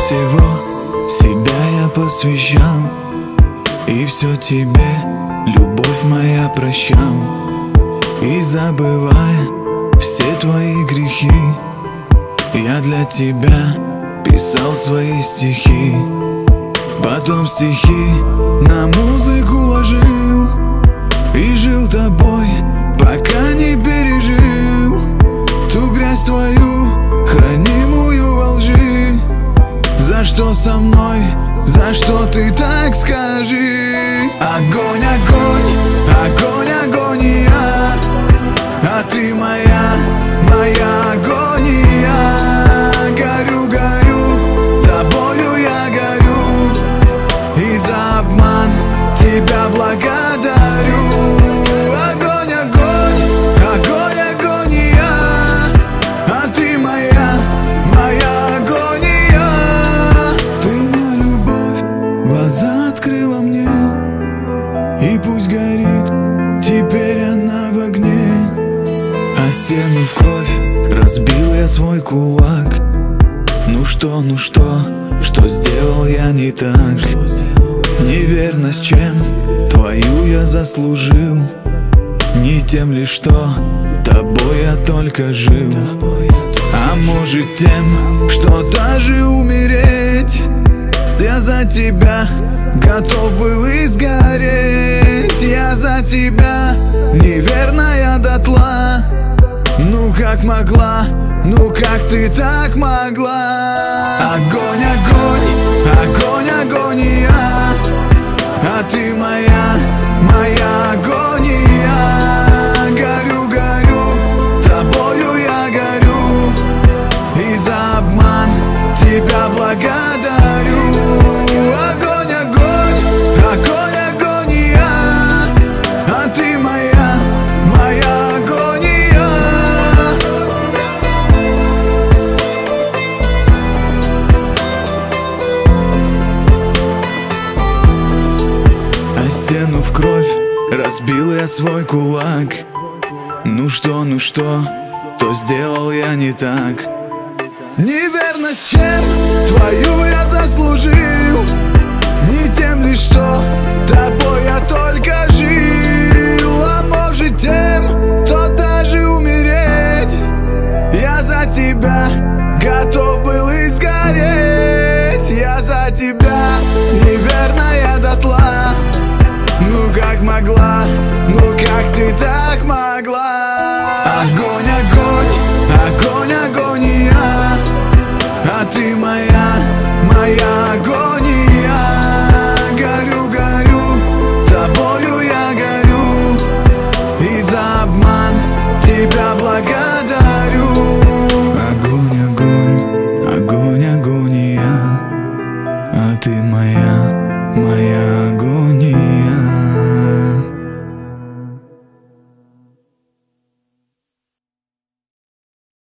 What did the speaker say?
всего себя я посвящал, и все тебе, любовь моя, прощал. И забывая все твои грехи, я для тебя писал свои стихи. Потом стихи на музыку ложил и жил тобой, пока не пережил ту грязь твою, хранимую во лжи. За что со мной, за что ты так скажи? Огонь, огонь, огонь, агония, а ты моя, моя агония. Горю, горю, тобою я горю, и за обман тебя благодарю. Огонь, огонь, огонь, агония, а ты моя, моя агония. Ты на любовь глаза открыла мне, и пусть горит, теперь она в огне. А стену в кровь разбил я свой кулак. Ну что, что сделал я не так? Неверность чем твою я заслужил? Не тем ли, что тобой я только жил? А может тем, что даже умереть я за тебя готов был и сгореть. Я за тебя, неверная дотла. Ну как могла, ну как ты так могла? Огонь, огонь, огонь, агония, а ты моя, моя агония. Горю, горю, тобою я горю, и за обман тебя благодарю. Огонь, огонь, огонь, агония, а ты моя, моя агония. А стену в кровь разбил я свой кулак. Ну что, что сделал я не так? Неверность чем твою я заслужил? Не тем ли, что тобой я только жил?